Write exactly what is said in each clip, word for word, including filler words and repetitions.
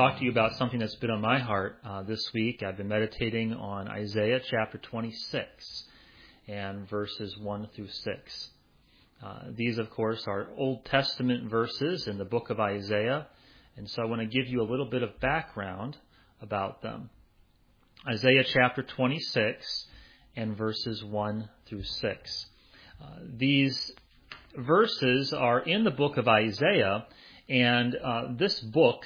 talk to you about something that's been on my heart uh, this week. I've been meditating on Isaiah chapter twenty-six and verses one through six. Uh, these, of course, are Old Testament verses in the book of Isaiah, and so I want to give you a little bit of background about them. Isaiah chapter twenty-six and verses one through six. Uh, these verses are in the book of Isaiah, and uh, this book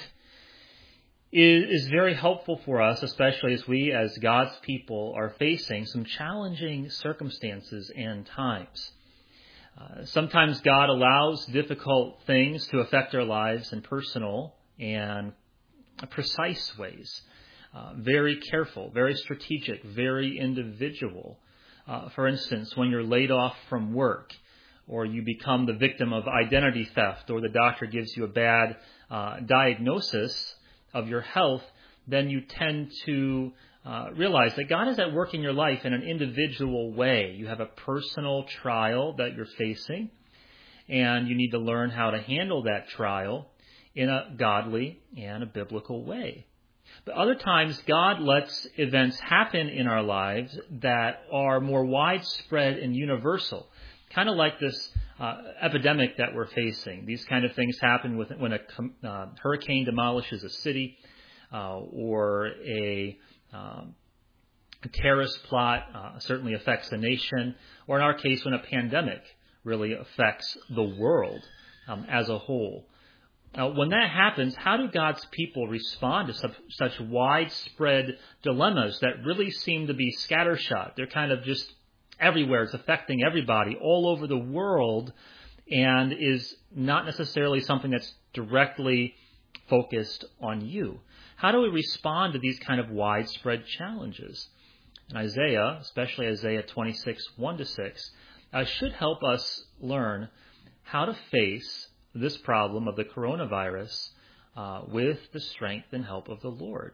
is, is very helpful for us, especially as we, as God's people, are facing some challenging circumstances and times. Uh, sometimes God allows difficult things to affect our lives in personal and precise ways. Uh, very careful, very strategic, very individual. Uh, for instance, when you're laid off from work, or you become the victim of identity theft, or the doctor gives you a bad uh, diagnosis of your health, then you tend to uh, realize that God is at work in your life in an individual way. You have a personal trial that you're facing, and you need to learn how to handle that trial in a godly and a biblical way. But other times, God lets events happen in our lives that are more widespread and universal. Kind of like this uh, epidemic that we're facing. These kind of things happen with, when a uh, hurricane demolishes a city, uh, or a, um, a terrorist plot uh, certainly affects a nation, or in our case, when a pandemic really affects the world um, as a whole. Now, when that happens, how do God's people respond to such, such widespread dilemmas that really seem to be scattershot? They're kind of just everywhere. It's affecting everybody all over the world and is not necessarily something that's directly focused on you. How do we respond to these kind of widespread challenges? And Isaiah, especially Isaiah twenty-six, one to six, uh, should help us learn how to face this problem of the coronavirus uh, with the strength and help of the Lord.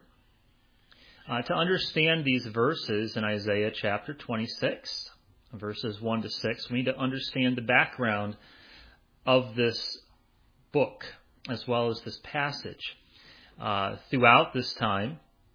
Uh, to understand these verses in Isaiah chapter twenty-six, verses one to six, we need to understand the background of this book as well as this passage. Uh, throughout this time,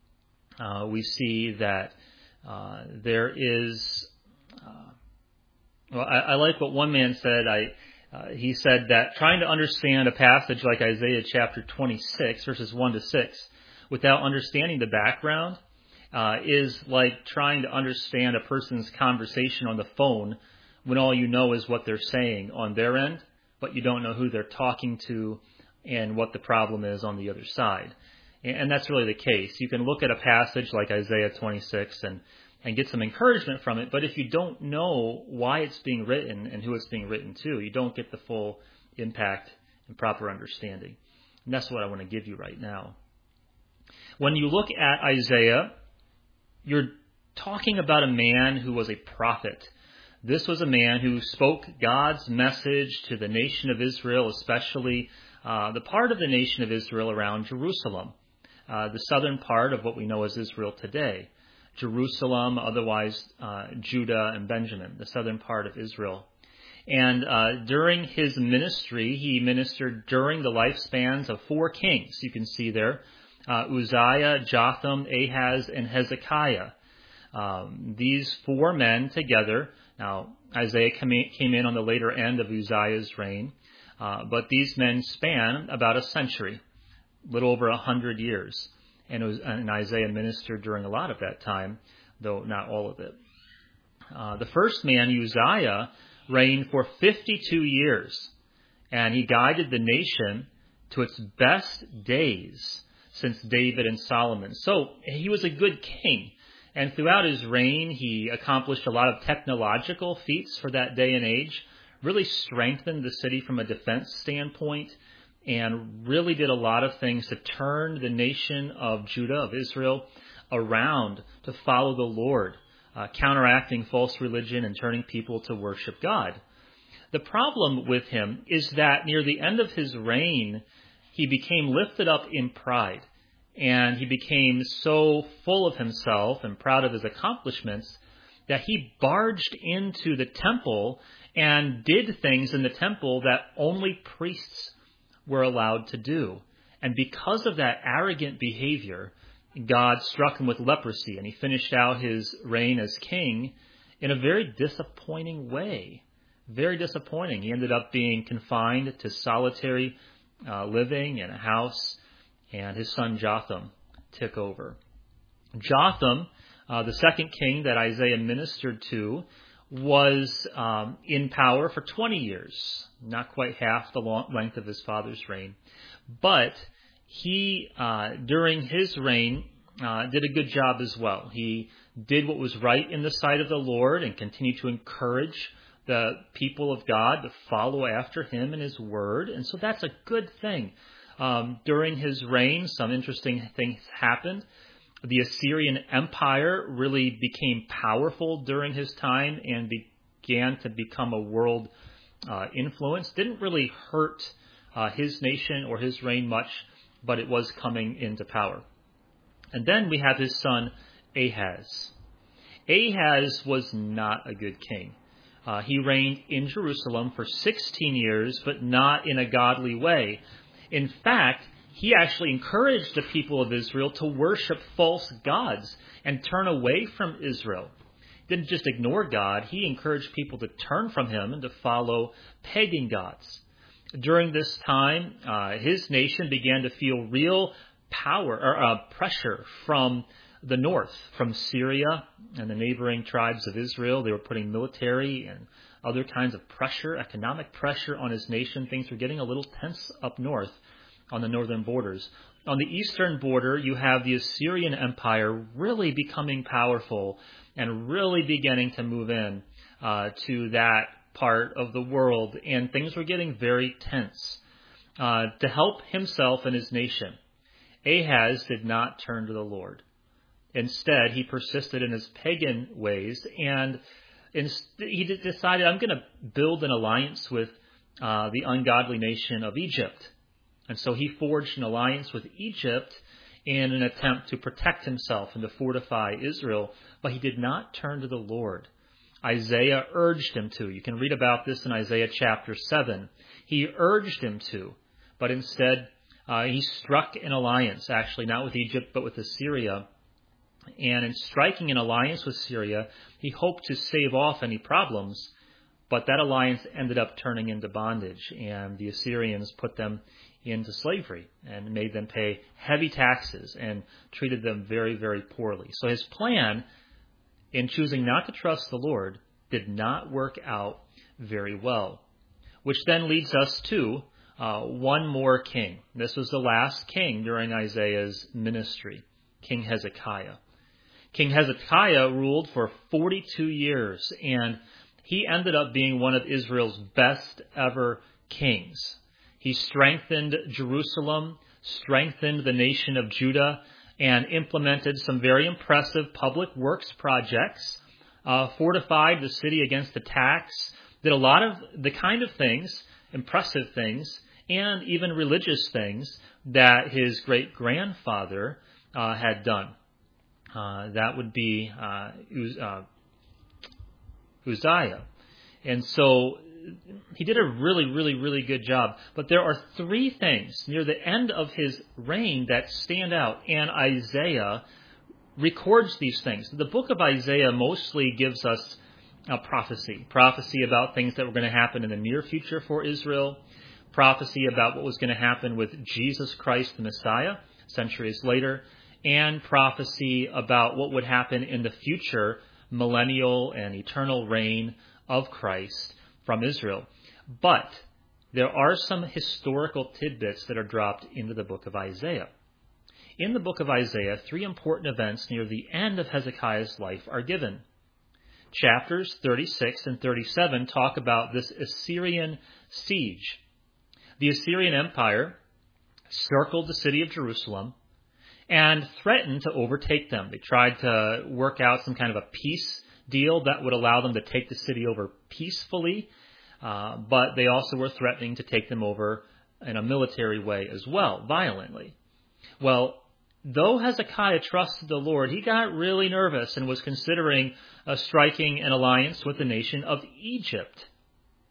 uh, we see that uh, there is, uh, well, I, I like what one man said. I uh, he said that trying to understand a passage like Isaiah chapter twenty-six, verses one to six, without understanding the background, Uh, is like trying to understand a person's conversation on the phone when all you know is what they're saying on their end, but you don't know who they're talking to and what the problem is on the other side. And, and that's really the case. You can look at a passage like Isaiah twenty-six and, and get some encouragement from it, but if you don't know why it's being written and who it's being written to, you don't get the full impact and proper understanding. And that's what I want to give you right now. When you look at Isaiah, you're talking about a man who was a prophet. This was a man who spoke God's message to the nation of Israel, especially uh, the part of the nation of Israel around Jerusalem, uh, the southern part of what we know as Israel today. Jerusalem, otherwise uh, Judah and Benjamin, the southern part of Israel. And uh, during his ministry, he ministered during the lifespans of four kings. You can see there. Uh, Uzziah, Jotham, Ahaz, and Hezekiah. Um, these four men together. Now, Isaiah came in on the later end of Uzziah's reign, uh, but these men span about a century, a little over a hundred years. And, it was, and Isaiah ministered during a lot of that time, though not all of it. Uh, the first man, Uzziah, reigned for fifty-two years, and he guided the nation to its best days since David and Solomon. So he was a good king. And throughout his reign, he accomplished a lot of technological feats for that day and age, really strengthened the city from a defense standpoint, and really did a lot of things to turn the nation of Judah, of Israel, around to follow the Lord, uh, counteracting false religion and turning people to worship God. The problem with him is that near the end of his reign, he became lifted up in pride, and he became so full of himself and proud of his accomplishments that he barged into the temple and did things in the temple that only priests were allowed to do. And because of that arrogant behavior, God struck him with leprosy, and he finished out his reign as king in a very disappointing way. Very disappointing. He ended up being confined to solitary uh, living in a house, and his son Jotham took over. Jotham, uh, the second king that Isaiah ministered to, was um, in power for twenty years, not quite half the long length of his father's reign. But he, uh, during his reign, uh, did a good job as well. He did what was right in the sight of the Lord and continued to encourage the people of God to follow after him and his word. And so that's a good thing. Um, during his reign, some interesting things happened. The Assyrian Empire really became powerful during his time and began to become a world uh, influence. Didn't really hurt uh, his nation or his reign much, but it was coming into power. And then we have his son Ahaz. Ahaz was not a good king. Uh, he reigned in Jerusalem for sixteen years, but not in a godly way. In fact, he actually encouraged the people of Israel to worship false gods and turn away from Israel. He didn't just ignore God, he encouraged people to turn from him and to follow pagan gods. During this time, uh, his nation began to feel real power or uh, pressure from the north, from Syria and the neighboring tribes of Israel. They were putting military and other kinds of pressure, economic pressure on his nation. Things were getting a little tense up north on the northern borders. On the eastern border, you have the Assyrian Empire really becoming powerful and really beginning to move in uh, to that part of the world, and things were getting very tense. Uh, to help himself and his nation, Ahaz did not turn to the Lord. Instead, he persisted in his pagan ways, and he decided, I'm going to build an alliance with uh, the ungodly nation of Egypt. And so he forged an alliance with Egypt in an attempt to protect himself and to fortify Israel, but he did not turn to the Lord. Isaiah urged him to. You can read about this in Isaiah chapter seven. He urged him to, but instead uh, he struck an alliance, actually not with Egypt, but with Assyria. And in striking an alliance with Syria, he hoped to save off any problems, but that alliance ended up turning into bondage, and the Assyrians put them into slavery and made them pay heavy taxes and treated them very, very poorly. So his plan in choosing not to trust the Lord did not work out very well, which then leads us to uh, one more king. This was the last king during Isaiah's ministry, King Hezekiah. King Hezekiah ruled for forty-two years, and he ended up being one of Israel's best ever kings. He strengthened Jerusalem, strengthened the nation of Judah, and implemented some very impressive public works projects, uh, fortified the city against attacks, did a lot of the kind of things, impressive things, and even religious things that his great-grandfather uh, had done. Uh, that would be uh, Uz- uh, Uzziah. And so he did a really, really, really good job. But there are three things near the end of his reign that stand out, and Isaiah records these things. The book of Isaiah mostly gives us a prophecy, prophecy about things that were going to happen in the near future for Israel, prophecy about what was going to happen with Jesus Christ the Messiah centuries later, and prophecy about what would happen in the future millennial and eternal reign of Christ from Israel. But there are some historical tidbits that are dropped into the book of Isaiah. In the book of Isaiah, three important events near the end of Hezekiah's life are given. Chapters thirty-six and thirty-seven talk about this Assyrian siege. The Assyrian Empire circled the city of Jerusalem and threatened to overtake them. They tried to work out some kind of a peace deal that would allow them to take the city over peacefully, uh, but they also were threatening to take them over in a military way as well, violently. Well, though Hezekiah trusted the Lord, he got really nervous and was considering uh, striking an alliance with the nation of Egypt.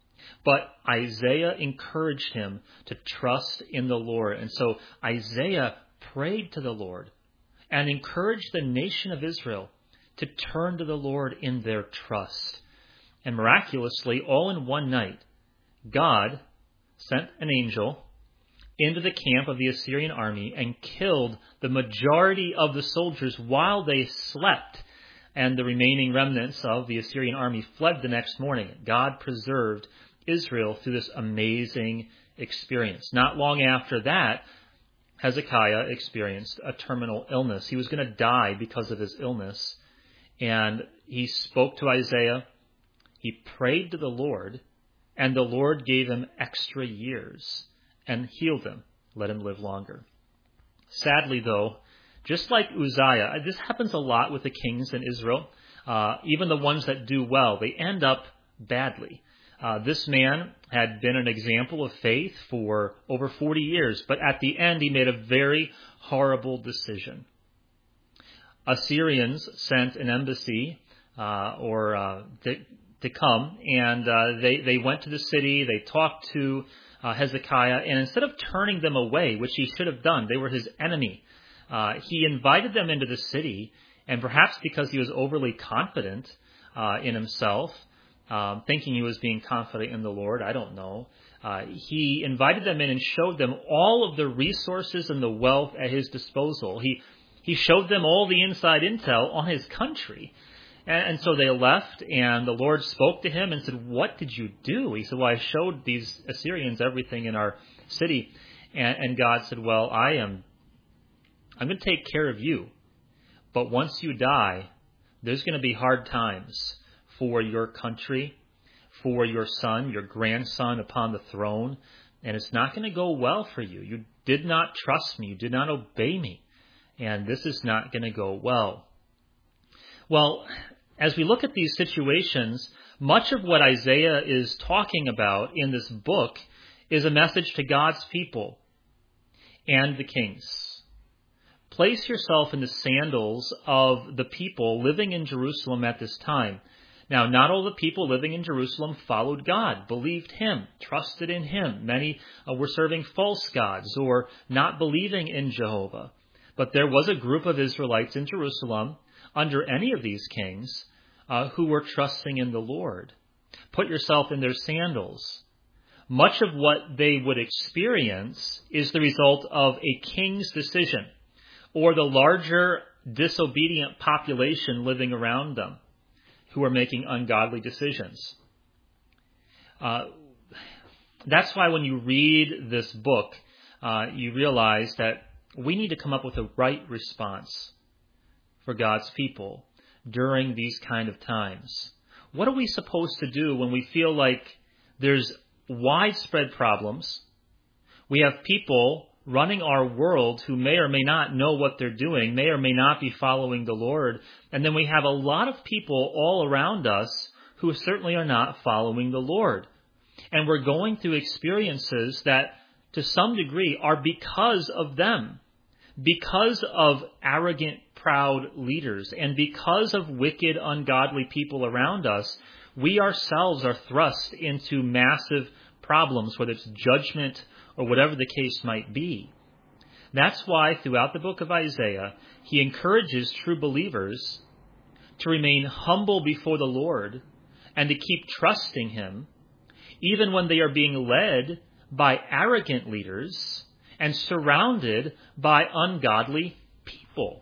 But Isaiah encouraged him to trust in the Lord. And so Isaiah prayed to the Lord and encouraged the nation of Israel to turn to the Lord in their trust. And miraculously, all in one night, God sent an angel into the camp of the Assyrian army and killed the majority of the soldiers while they slept. And the remaining remnants of the Assyrian army fled the next morning. God preserved Israel through this amazing experience. Not long after that, Hezekiah experienced a terminal illness. He was going to die because of his illness. And he spoke to Isaiah. He prayed to the Lord. And the Lord gave him extra years and healed him, let him live longer. Sadly, though, just like Uzziah, this happens a lot with the kings in Israel. Uh, even the ones that do well, they end up badly. Uh, this man had been an example of faith for over forty years, but at the end he made a very horrible decision. Assyrians sent an embassy uh, or uh, to, to come, and uh, they, they went to the city, they talked to uh, Hezekiah, and instead of turning them away, which he should have done, they were his enemy, uh, he invited them into the city, and perhaps because he was overly confident uh, in himself, Um, thinking he was being confident in the Lord, I don't know. Uh, he invited them in and showed them all of the resources and the wealth at his disposal. He he showed them all the inside intel on his country. And, and so they left, and the Lord spoke to him and said, "What did you do?" He said, "Well, I showed these Assyrians everything in our city." And, and God said, "Well, I am, I'm going to take care of you. But once you die, there's going to be hard times for your country, for your son, your grandson upon the throne, and it's not going to go well for you. You did not trust me. You did not obey me, and this is not going to go well." Well, as we look at these situations, much of what Isaiah is talking about in this book is a message to God's people and the kings. Place yourself in the sandals of the people living in Jerusalem at this time. Now, not all the people living in Jerusalem followed God, believed him, trusted in him. Many uh, were serving false gods or not believing in Jehovah. But there was a group of Israelites in Jerusalem under any of these kings uh, who were trusting in the Lord. Put yourself in their sandals. Much of what they would experience is the result of a king's decision or the larger disobedient population living around them, who are making ungodly decisions. Uh, that's why when you read this book, uh, you realize that we need to come up with a right response for God's people during these kind of times. What are we supposed to do when we feel like there's widespread problems? We have people running our world who may or may not know what they're doing, may or may not be following the Lord. And then we have a lot of people all around us who certainly are not following the Lord. And we're going through experiences that to some degree are because of them, because of arrogant, proud leaders, and because of wicked, ungodly people around us. We ourselves are thrust into massive problems, whether it's judgment or whatever the case might be. That's why throughout the book of Isaiah, he encourages true believers to remain humble before the Lord and to keep trusting him, even when they are being led by arrogant leaders and surrounded by ungodly people.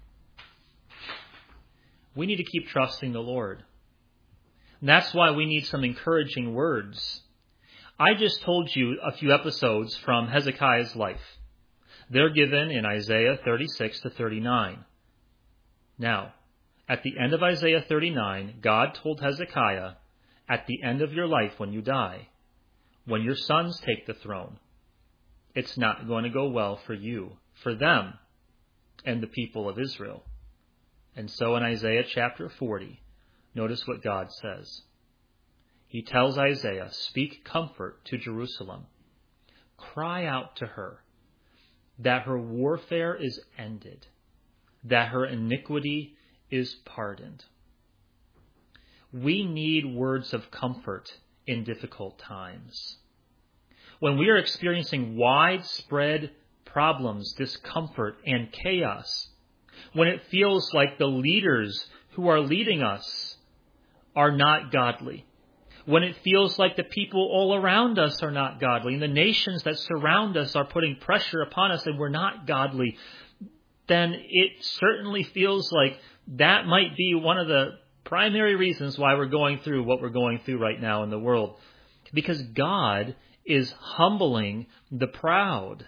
We need to keep trusting the Lord. And that's why we need some encouraging words. I just told you a few episodes from Hezekiah's life. They're given in Isaiah thirty-six to thirty-nine. Now, at the end of Isaiah thirty-nine, God told Hezekiah, at the end of your life when you die, when your sons take the throne, it's not going to go well for you, for them, and the people of Israel. And so in Isaiah chapter forty, notice what God says. He tells Isaiah, "Speak comfort to Jerusalem. Cry out to her that her warfare is ended, that her iniquity is pardoned." We need words of comfort in difficult times. When we are experiencing widespread problems, discomfort, and chaos, when it feels like the leaders who are leading us are not godly, when it feels like the people all around us are not godly, and the nations that surround us are putting pressure upon us and we're not godly, then it certainly feels like that might be one of the primary reasons why we're going through what we're going through right now in the world. Because God is humbling the proud.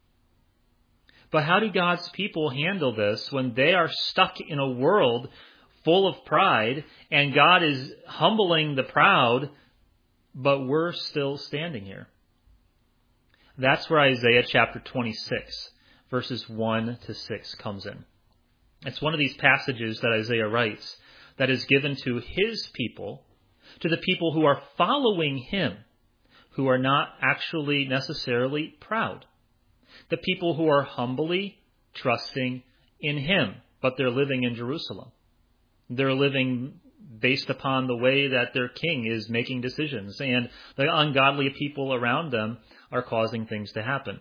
But how do God's people handle this when they are stuck in a world full of pride, and God is humbling the proud, but we're still standing here? That's where Isaiah chapter twenty-six, verses one to six comes in. It's one of these passages that Isaiah writes that is given to his people, to the people who are following him, who are not actually necessarily proud. The people who are humbly trusting in him, but they're living in Jerusalem. They're living based upon the way that their king is making decisions, and the ungodly people around them are causing things to happen.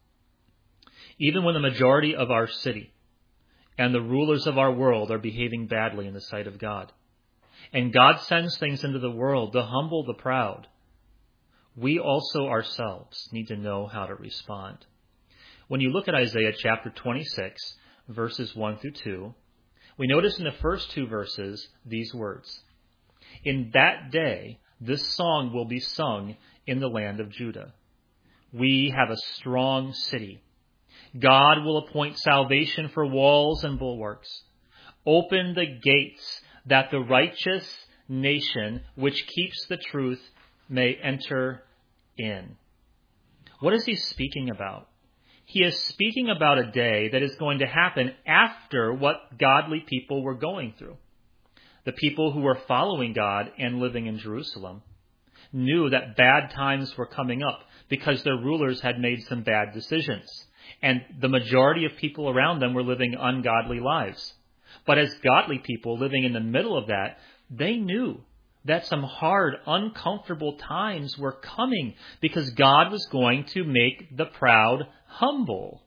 Even when the majority of our city and the rulers of our world are behaving badly in the sight of God, and God sends things into the world to humble the proud, we also ourselves need to know how to respond. When you look at Isaiah chapter twenty-six, verses one through two, we notice in the first two verses these words: "In that day, this song will be sung in the land of Judah. We have a strong city. God will appoint salvation for walls and bulwarks. Open the gates that the righteous nation which keeps the truth may enter in." What is he speaking about? He is speaking about a day that is going to happen after what godly people were going through. The people who were following God and living in Jerusalem knew that bad times were coming up because their rulers had made some bad decisions, and the majority of people around them were living ungodly lives. But as godly people living in the middle of that, they knew that some hard, uncomfortable times were coming because God was going to make the proud humble.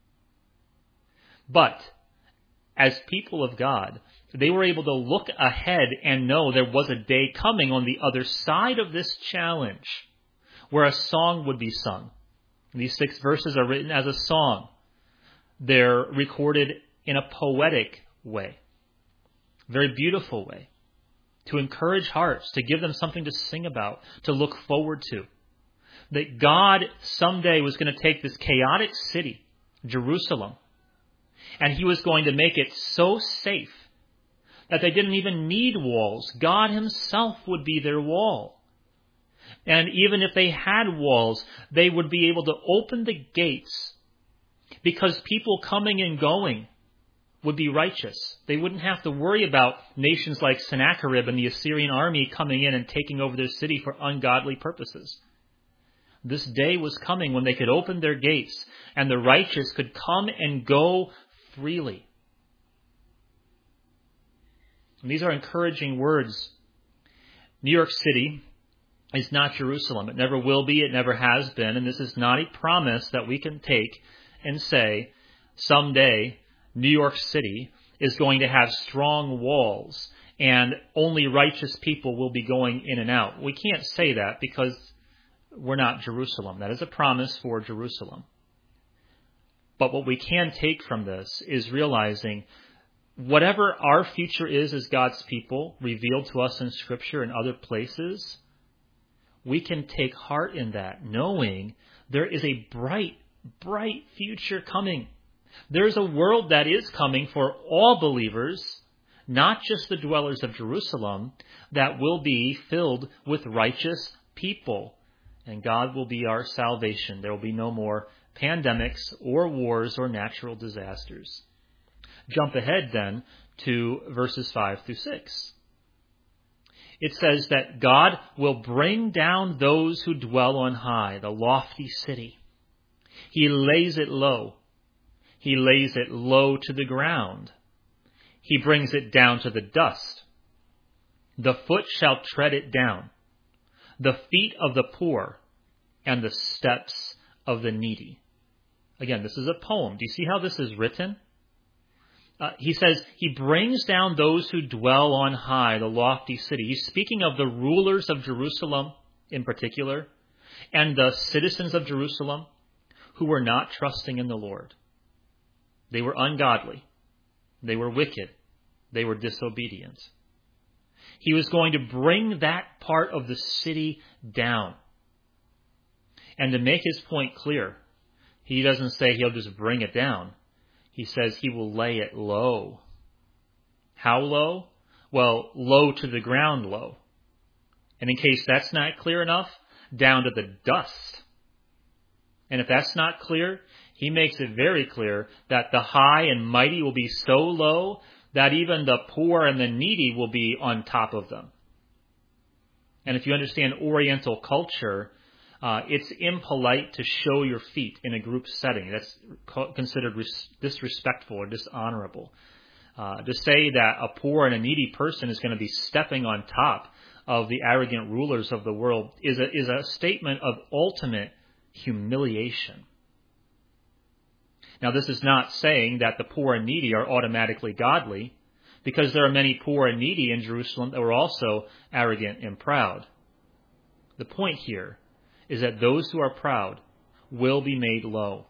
But as people of God, they were able to look ahead and know there was a day coming on the other side of this challenge where a song would be sung. These six verses are written as a song. They're recorded in a poetic way, very beautiful way, to encourage hearts, to give them something to sing about, to look forward to. That God someday was going to take this chaotic city, Jerusalem, and he was going to make it so safe that they didn't even need walls. God himself would be their wall. And even if they had walls, they would be able to open the gates because people coming and going would be righteous. They wouldn't have to worry about nations like Sennacherib and the Assyrian army coming in and taking over their city for ungodly purposes. This day was coming when they could open their gates and the righteous could come and go freely. And these are encouraging words. New York City is not Jerusalem. It never will be. It never has been. And this is not a promise that we can take and say, someday New York City is going to have strong walls and only righteous people will be going in and out. We can't say that because we're not Jerusalem. That is a promise for Jerusalem. But what we can take from this is realizing whatever our future is as God's people, revealed to us in Scripture and other places, we can take heart in that, knowing there is a bright, bright future coming. There's a world that is coming for all believers, not just the dwellers of Jerusalem, that will be filled with righteous people. And God will be our salvation. There will be no more pandemics or wars or natural disasters. Jump ahead then to verses five through six. It says that God will bring down those who dwell on high, the lofty city. He lays it low. He lays it low to the ground. He brings it down to the dust. The foot shall tread it down. the feet of the poor and the steps of the needy. Again, this is a poem. Do you see how this is written? Uh, he says, he brings down those who dwell on high, the lofty city. He's speaking of the rulers of Jerusalem in particular, and the citizens of Jerusalem who were not trusting in the Lord. They were ungodly. They were wicked. They were disobedient. He was going to bring that part of the city down. And to make his point clear, he doesn't say he'll just bring it down. He says he will lay it low. How low? Well, low to the ground low. And in case that's not clear enough, down to the dust. And if that's not clear, he makes it very clear that the high and mighty will be so low that even the poor and the needy will be on top of them. And if you understand Oriental culture, Uh, it's impolite to show your feet in a group setting. That's co- considered res- disrespectful or dishonorable. Uh, to say that a poor and a needy person is going to be stepping on top of the arrogant rulers of the world is a, is a statement of ultimate humiliation. Now, this is not saying that the poor and needy are automatically godly, because there are many poor and needy in Jerusalem that were also arrogant and proud. The point here is that those who are proud will be made low.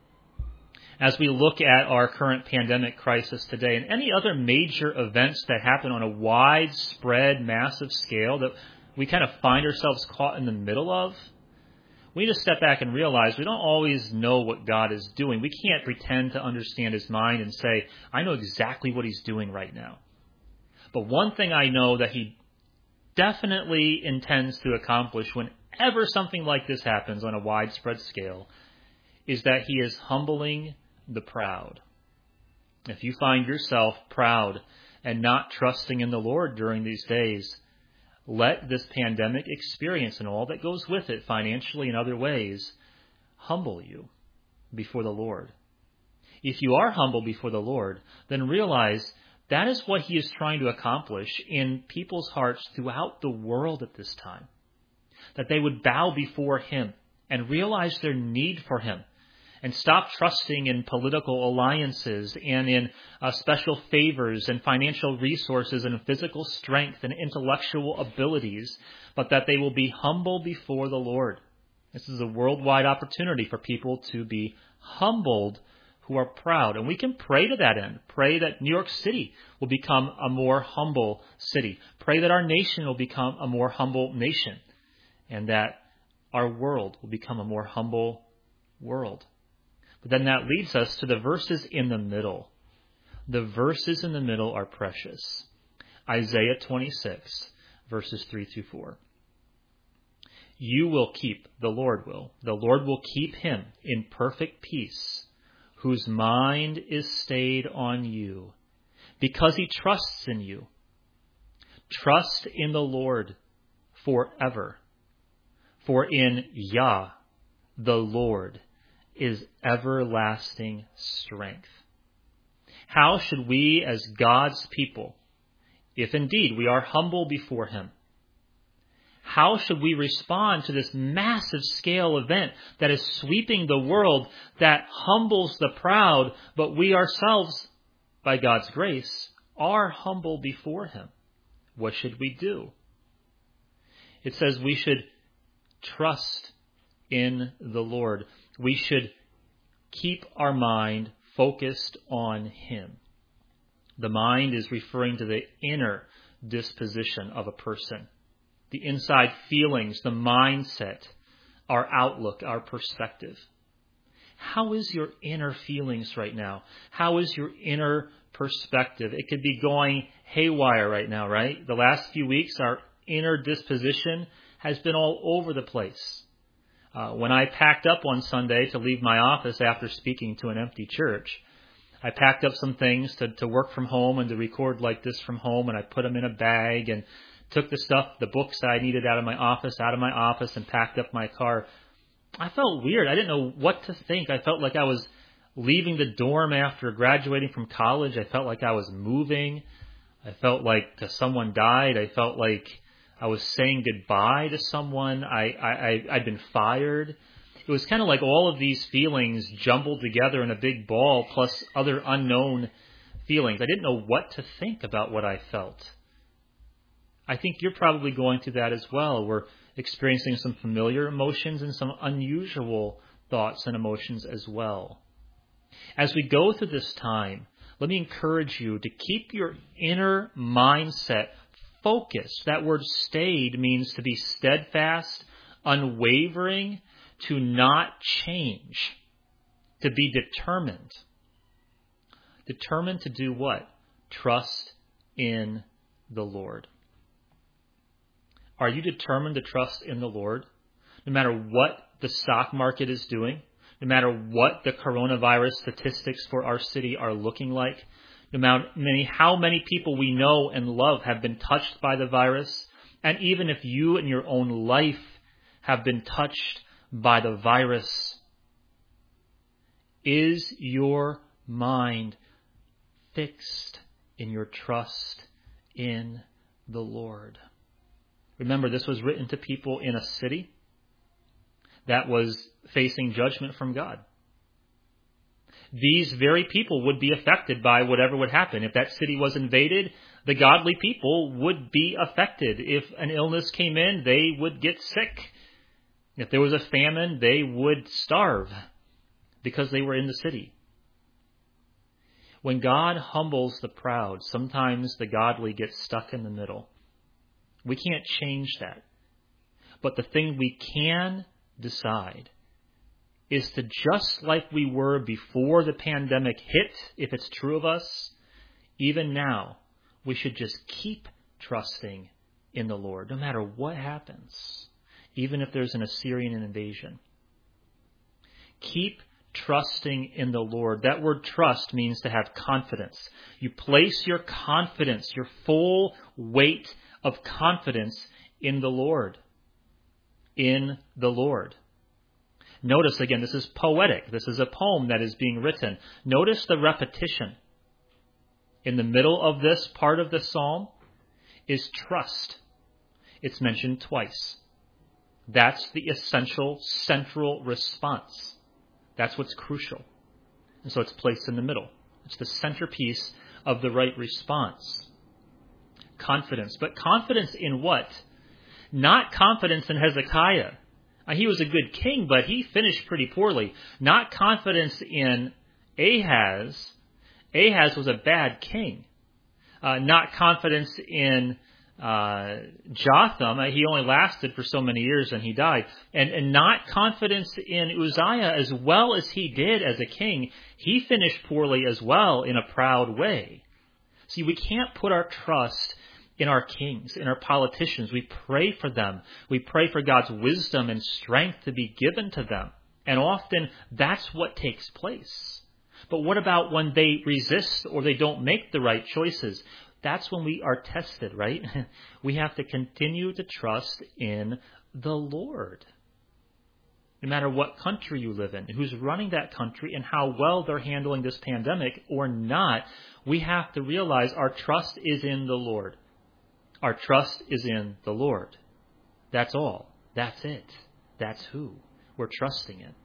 As we look at our current pandemic crisis today and any other major events that happen on a widespread, massive scale that we kind of find ourselves caught in the middle of, we need to step back and realize we don't always know what God is doing. We can't pretend to understand his mind and say, I know exactly what he's doing right now. But one thing I know that he definitely intends to accomplish whenever something like this happens on a widespread scale is that he is humbling the proud. If you find yourself proud and not trusting in the Lord during these days, let this pandemic experience and all that goes with it, financially and other ways, humble you before the Lord. If you are humble before the Lord, then realize that is what he is trying to accomplish in people's hearts throughout the world at this time. That they would bow before him and realize their need for him and stop trusting in political alliances and in uh, special favors and financial resources and physical strength and intellectual abilities, but that they will be humble before the Lord. This is a worldwide opportunity for people to be humbled who are proud. And we can pray to that end. Pray that New York City will become a more humble city. Pray that our nation will become a more humble nation. And that our world will become a more humble world. But then that leads us to the verses in the middle. The verses in the middle are precious. Isaiah twenty-six, verses three through four. You will keep, the Lord will, the Lord will keep him in perfect peace, whose mind is stayed on you, because he trusts in you. Trust in the Lord forever. For in Yah, the Lord, is everlasting strength. How should we as God's people, if indeed we are humble before him, how should we respond to this massive scale event that is sweeping the world, that humbles the proud, but we ourselves, by God's grace, are humble before him? What should we do? It says we should trust in the Lord. We should keep our mind focused on him. The mind is referring to the inner disposition of a person. The inside feelings, the mindset, our outlook, our perspective. How is your inner feelings right now? How is your inner perspective? It could be going haywire right now, right? The last few weeks, our inner disposition has been all over the place. Uh, when I packed up on Sunday to leave my office after speaking to an empty church, I packed up some things to, to work from home and to record like this from home, and I put them in a bag and took the stuff, the books I needed out of my office, out of my office and packed up my car. I felt weird. I didn't know what to think. I felt like I was leaving the dorm after graduating from college. I felt like I was moving. I felt like someone died. I felt like I was saying goodbye to someone. I, I, I, I'd been fired. It was kind of like all of these feelings jumbled together in a big ball, plus other unknown feelings. I didn't know what to think about what I felt. I think you're probably going through that as well. We're experiencing some familiar emotions and some unusual thoughts and emotions as well. As we go through this time, let me encourage you to keep your inner mindset focused. That word stayed means to be steadfast, unwavering, to not change, to be determined. Determined to do what? Trust in the Lord. Are you determined to trust in the Lord? No matter what the stock market is doing, no matter what the coronavirus statistics for our city are looking like, no matter many, how many people we know and love have been touched by the virus, and even if you in your own life have been touched by the virus, is your mind fixed in your trust in the Lord? Remember, this was written to people in a city that was facing judgment from God. These very people would be affected by whatever would happen. If that city was invaded, the godly people would be affected. If an illness came in, they would get sick. If there was a famine, they would starve because they were in the city. When God humbles the proud, sometimes the godly get stuck in the middle. We can't change that. But the thing we can decide is to, just like we were before the pandemic hit, if it's true of us, even now, we should just keep trusting in the Lord, no matter what happens, even if there's an Assyrian invasion. Keep trusting in the Lord. That word trust means to have confidence. You place your confidence, your full weight of confidence in the Lord. In the Lord. Notice again, this is poetic. This is a poem that is being written. Notice the repetition. In the middle of this part of the psalm is trust. It's mentioned twice. That's the essential central response. That's what's crucial. And so it's placed in the middle. It's the centerpiece of the right response. Confidence. But confidence in what? Not confidence in Hezekiah. Uh, he was a good king, but he finished pretty poorly. Not confidence in Ahaz. Ahaz was a bad king. Uh, not confidence in uh, Jotham. Uh, he only lasted for so many years and he died. And, and not confidence in Uzziah, as well as he did as a king. He finished poorly as well in a proud way. See, we can't put our trust in our kings, in our politicians. We pray for them. We pray for God's wisdom and strength to be given to them. And often that's what takes place. But what about when they resist or they don't make the right choices? That's when we are tested, right? We have to continue to trust in the Lord. No matter what country you live in, who's running that country, and how well they're handling this pandemic or not, we have to realize our trust is in the Lord. Our trust is in the Lord. That's all. That's it. That's who we're trusting in.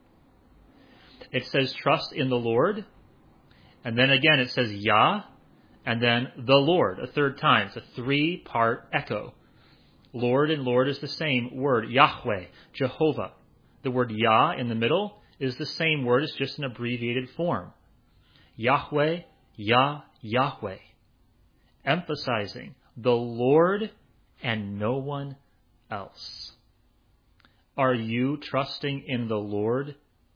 It says trust in the Lord. And then again it says Yah. And then the Lord a third time. It's a three-part echo. Lord and Lord is the same word. Yahweh, Jehovah. The word Yah in the middle is the same word. It's just an abbreviated form. Yahweh, Yah, Yahweh. Emphasizing the Lord and no one else. Are you trusting in the Lord?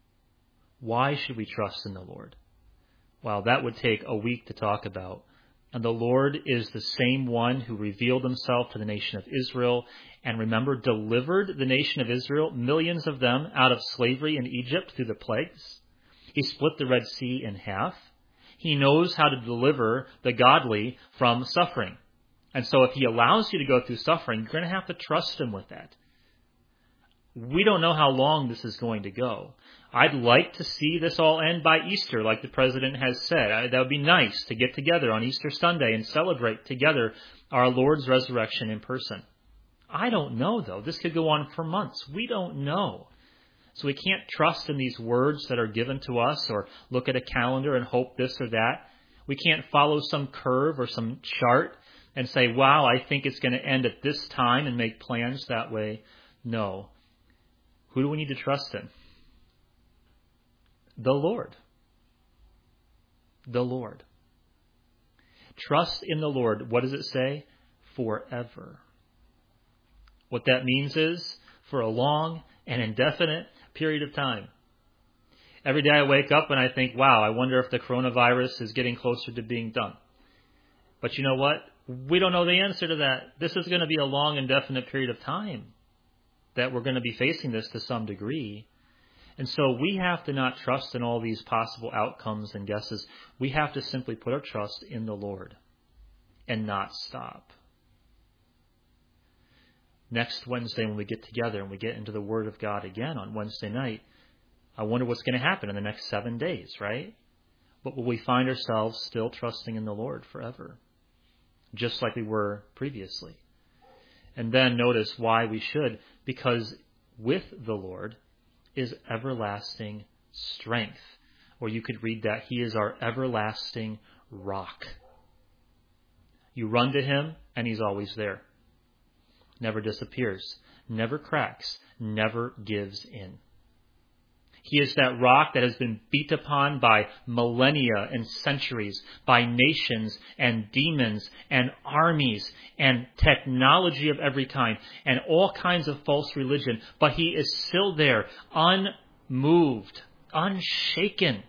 Why should we trust in the Lord? Well, that would take a week to talk about. And the Lord is the same one who revealed himself to the nation of Israel and, remember, delivered the nation of Israel, millions of them, out of slavery in Egypt through the plagues. He split the Red Sea in half. He knows how to deliver the godly from suffering. And so if he allows you to go through suffering, you're going to have to trust him with that. We don't know how long this is going to go. I'd like to see this all end by Easter, like the president has said. That would be nice to get together on Easter Sunday and celebrate together our Lord's resurrection in person. I don't know, though. This could go on for months. We don't know. So we can't trust in these words that are given to us or look at a calendar and hope this or that. We can't follow some curve or some chart and say, wow, I think it's going to end at this time and make plans that way. No. Who do we need to trust in? The Lord. The Lord. Trust in the Lord. What does it say? Forever. What that means is for a long and indefinite period of time. Every day I wake up and I think, wow, I wonder if the coronavirus is getting closer to being done. But you know what? We don't know the answer to that. This is going to be a long, indefinite period of time that we're going to be facing this to some degree. And so we have to not trust in all these possible outcomes and guesses. We have to simply put our trust in the Lord and not stop. Next Wednesday when we get together and we get into the Word of God again on Wednesday night, I wonder what's going to happen in the next seven days, right? But will we find ourselves still trusting in the Lord forever, just like we were previously? And then notice why we should, because with the Lord is everlasting strength. Or you could read that He is our everlasting rock. You run to Him and He's always there. Never disappears, never cracks, never gives in. He is that rock that has been beat upon by millennia and centuries, by nations and demons and armies and technology of every kind and all kinds of false religion. But He is still there, unmoved, unshaken.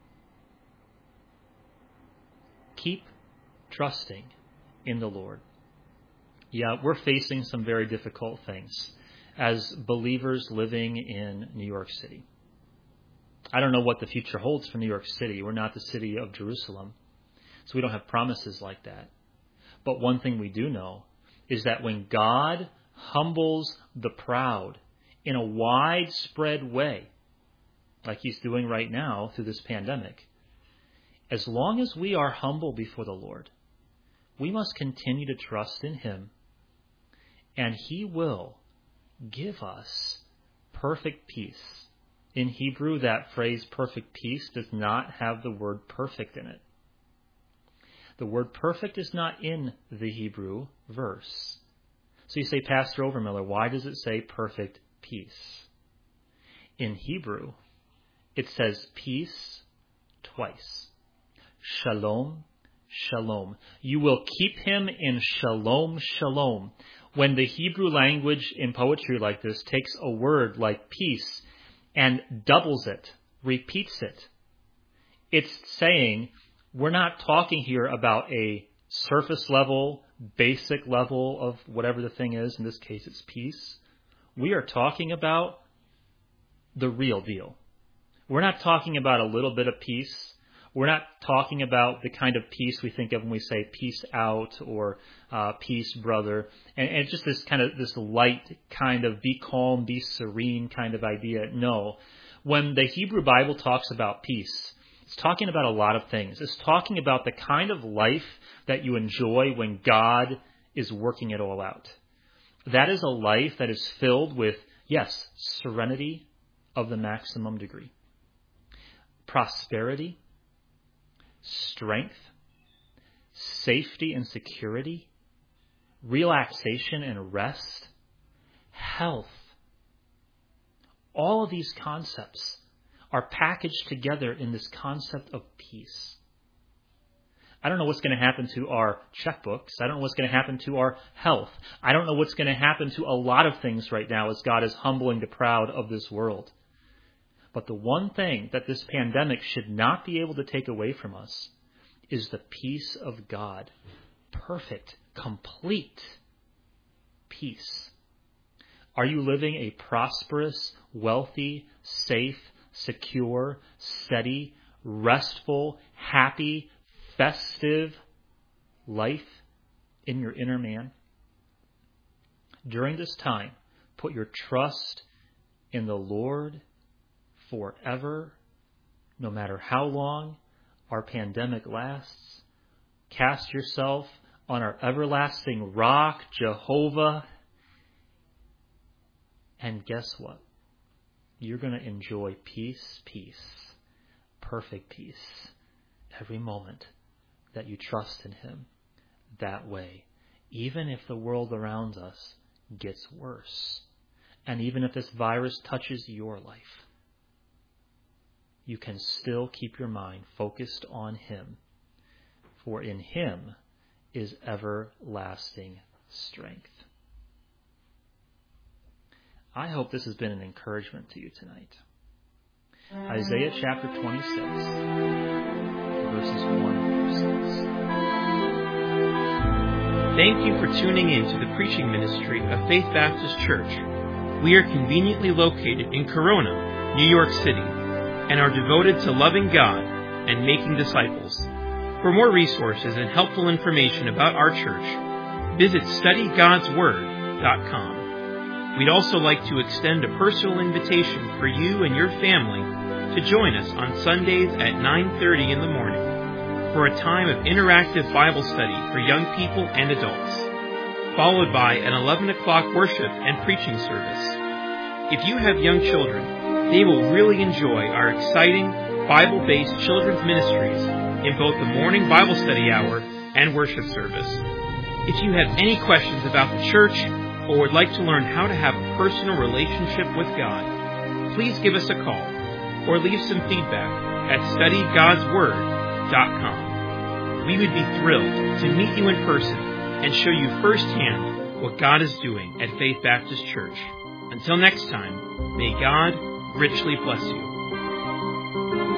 Keep trusting in the Lord. Yeah, we're facing some very difficult things as believers living in New York City. I don't know what the future holds for New York City. We're not the city of Jerusalem, so we don't have promises like that. But one thing we do know is that when God humbles the proud in a widespread way, like He's doing right now through this pandemic, as long as we are humble before the Lord, we must continue to trust in Him, and He will give us perfect peace. In Hebrew, that phrase perfect peace does not have the word perfect in it. The word perfect is not in the Hebrew verse. So you say, Pastor Overmiller, why does it say perfect peace? In Hebrew, it says peace twice. Shalom, shalom. You will keep him in shalom, shalom. When the Hebrew language in poetry like this takes a word like peace and doubles it, repeats it, it's saying we're not talking here about a surface level, basic level of whatever the thing is. In this case, it's peace. We are talking about the real deal. We're not talking about a little bit of peace. We're not talking about the kind of peace we think of when we say peace out or uh, peace, brother. And, and just this kind of this light kind of be calm, be serene kind of idea. No. When the Hebrew Bible talks about peace, it's talking about a lot of things. It's talking about the kind of life that you enjoy when God is working it all out. That is a life that is filled with, yes, serenity of the maximum degree, prosperity, strength, safety and security, relaxation and rest, health. All of these concepts are packaged together in this concept of peace. I don't know what's going to happen to our checkbooks. I don't know what's going to happen to our health. I don't know what's going to happen to a lot of things right now as God is humbling the proud of this world. But the one thing that this pandemic should not be able to take away from us is the peace of God. Perfect, complete peace. Are you living a prosperous, wealthy, safe, secure, steady, restful, happy, festive life in your inner man? During this time, put your trust in the Lord forever, no matter how long our pandemic lasts. Cast yourself on our everlasting rock, Jehovah, And guess what? You're going to enjoy peace, peace, perfect peace, every moment that you trust in him that way, even if the world around us gets worse, and even if this virus touches your life. You can still keep your mind focused on him, for in him is everlasting strength. I hope this has been an encouragement to you tonight. Isaiah chapter twenty-six, verses one through six. Thank you for tuning in to the preaching ministry of Faith Baptist Church. We are conveniently located in Corona, New York City, and are devoted to loving God and making disciples. For more resources and helpful information about our church, visit study gods word dot com. We'd also like to extend a personal invitation for you and your family to join us on Sundays at nine thirty in the morning for a time of interactive Bible study for young people and adults, followed by an eleven o'clock worship and preaching service. If you have young children, they will really enjoy our exciting Bible-based children's ministries in both the morning Bible study hour and worship service. If you have any questions about the church or would like to learn how to have a personal relationship with God, please give us a call or leave some feedback at study gods word dot com. We would be thrilled to meet you in person and show you firsthand what God is doing at Faith Baptist Church. Until next time, may God richly bless you.